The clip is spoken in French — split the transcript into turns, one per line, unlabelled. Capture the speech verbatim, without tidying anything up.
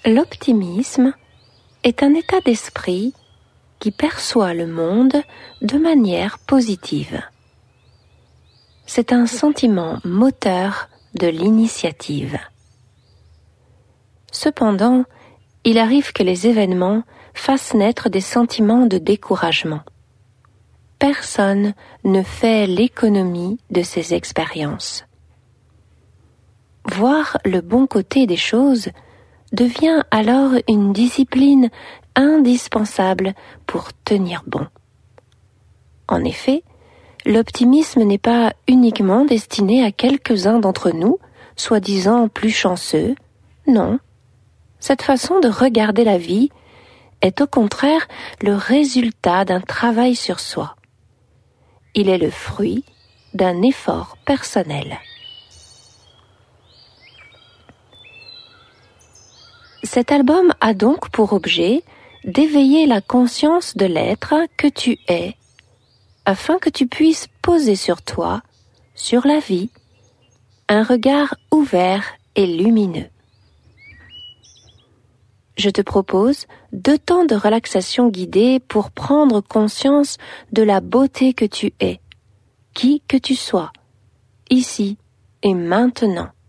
L'optimisme est un état d'esprit qui perçoit le monde de manière positive. C'est un sentiment moteur de l'initiative. Cependant, il arrive que les événements fassent naître des sentiments de découragement. Personne ne fait l'économie de ces expériences. Voir le bon côté des choses devient alors une discipline indispensable pour tenir bon. En effet, l'optimisme n'est pas uniquement destiné à quelques-uns d'entre nous, soi-disant plus chanceux. Non, cette façon de regarder la vie est au contraire le résultat d'un travail sur soi. Il est le fruit d'un effort personnel. Cet album a donc pour objet d'éveiller la conscience de l'être que tu es, afin que tu puisses poser sur toi, sur la vie, un regard ouvert et lumineux. Je te propose deux temps de relaxation guidée pour prendre conscience de la beauté que tu es, qui que tu sois, ici et maintenant.